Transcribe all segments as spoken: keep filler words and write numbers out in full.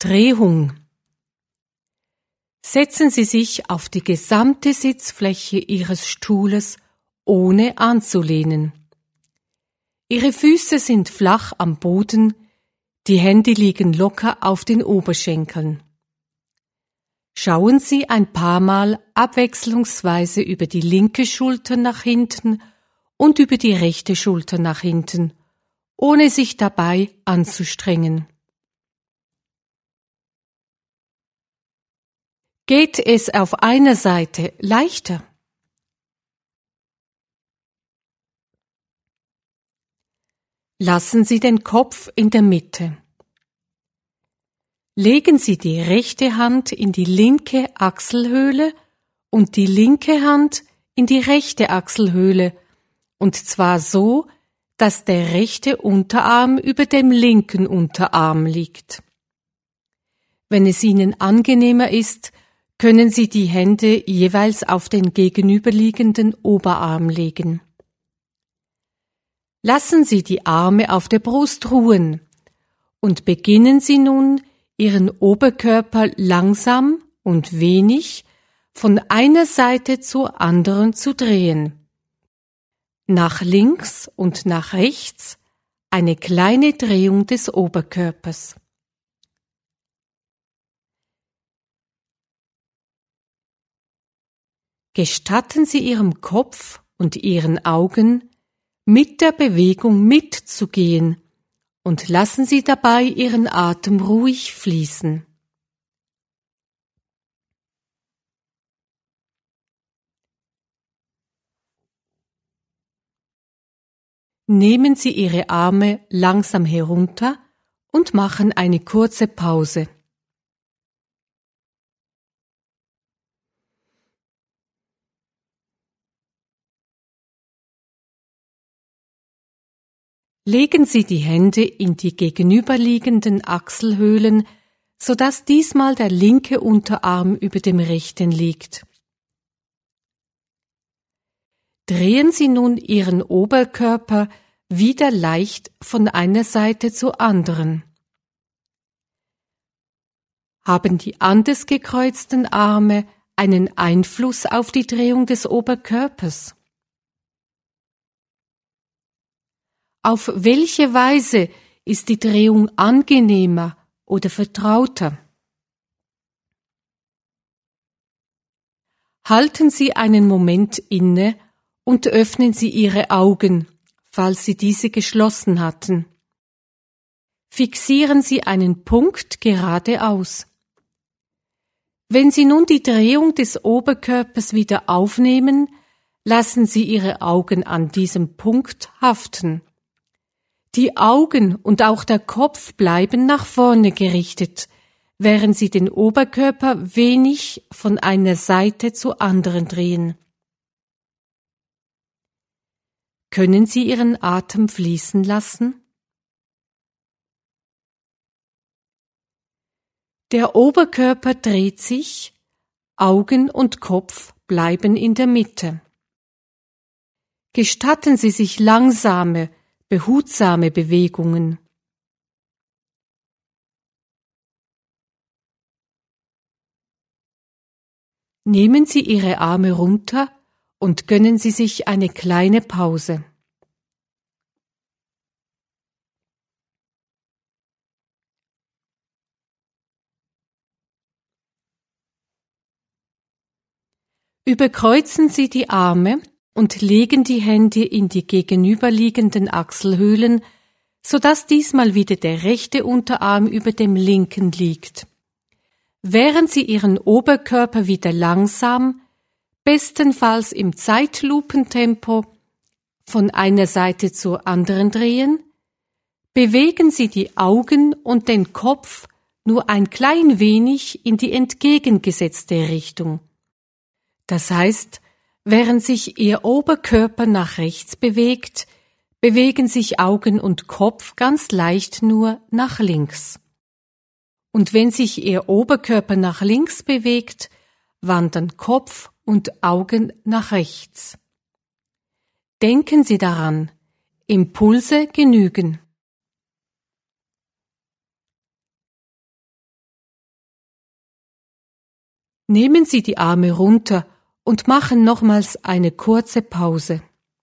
Drehung. Setzen Sie sich auf die gesamte Sitzfläche Ihres Stuhles, ohne anzulehnen. Ihre Füße sind flach am Boden, die Hände liegen locker auf den Oberschenkeln. Schauen Sie ein paar Mal abwechslungsweise über die linke Schulter nach hinten und über die rechte Schulter nach hinten, ohne sich dabei anzustrengen. Geht es auf einer Seite leichter? Lassen Sie den Kopf in der Mitte. Legen Sie die rechte Hand in die linke Achselhöhle und die linke Hand in die rechte Achselhöhle, und zwar so, dass der rechte Unterarm über dem linken Unterarm liegt. Wenn es Ihnen angenehmer ist, können Sie die Hände jeweils auf den gegenüberliegenden Oberarm legen. Lassen Sie die Arme auf der Brust ruhen und beginnen Sie nun, Ihren Oberkörper langsam und wenig von einer Seite zur anderen zu drehen. Nach links und nach rechts eine kleine Drehung des Oberkörpers. Gestatten Sie Ihrem Kopf und Ihren Augen, mit der Bewegung mitzugehen und lassen Sie dabei Ihren Atem ruhig fließen. Nehmen Sie Ihre Arme langsam herunter und machen eine kurze Pause. Legen Sie die Hände in die gegenüberliegenden Achselhöhlen, sodass diesmal der linke Unterarm über dem rechten liegt. Drehen Sie nun Ihren Oberkörper wieder leicht von einer Seite zur anderen. Haben die anders gekreuzten Arme einen Einfluss auf die Drehung des Oberkörpers? Auf welche Weise ist die Drehung angenehmer oder vertrauter? Halten Sie einen Moment inne und öffnen Sie Ihre Augen, falls Sie diese geschlossen hatten. Fixieren Sie einen Punkt geradeaus. Wenn Sie nun die Drehung des Oberkörpers wieder aufnehmen, lassen Sie Ihre Augen an diesem Punkt haften. Die Augen und auch der Kopf bleiben nach vorne gerichtet, während Sie den Oberkörper wenig von einer Seite zur anderen drehen. Können Sie Ihren Atem fließen lassen? Der Oberkörper dreht sich, Augen und Kopf bleiben in der Mitte. Gestatten Sie sich langsame, behutsame Bewegungen. Nehmen Sie Ihre Arme runter und gönnen Sie sich eine kleine Pause. Überkreuzen Sie die Arme und legen die Hände in die gegenüberliegenden Achselhöhlen, sodass diesmal wieder der rechte Unterarm über dem linken liegt. Während Sie Ihren Oberkörper wieder langsam, bestenfalls im Zeitlupentempo, von einer Seite zur anderen drehen, bewegen Sie die Augen und den Kopf nur ein klein wenig in die entgegengesetzte Richtung. Das heißt, während sich Ihr Oberkörper nach rechts bewegt, bewegen sich Augen und Kopf ganz leicht nur nach links. Und wenn sich Ihr Oberkörper nach links bewegt, wandern Kopf und Augen nach rechts. Denken Sie daran, Impulse genügen. Nehmen Sie die Arme runter und machen nochmals eine kurze Pause.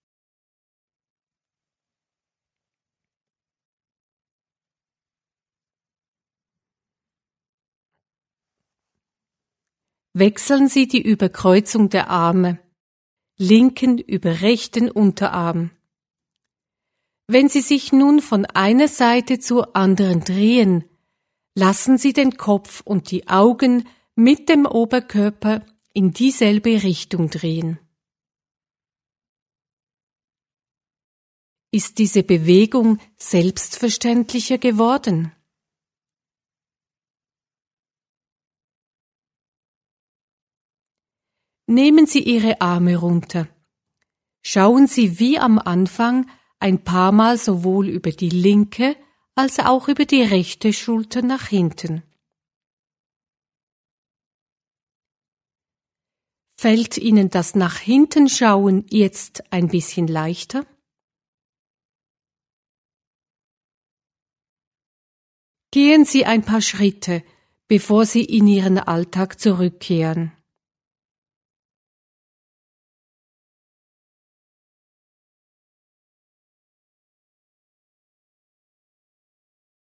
Wechseln Sie die Überkreuzung der Arme, linken über rechten Unterarm. Wenn Sie sich nun von einer Seite zur anderen drehen, lassen Sie den Kopf und die Augen mit dem Oberkörper in dieselbe Richtung drehen. Ist diese Bewegung selbstverständlicher geworden? Nehmen Sie Ihre Arme runter. Schauen Sie wie am Anfang ein paar Mal sowohl über die linke als auch über die rechte Schulter nach hinten. Fällt Ihnen das nach hinten schauen jetzt ein bisschen leichter? Gehen Sie ein paar Schritte, bevor Sie in Ihren Alltag zurückkehren.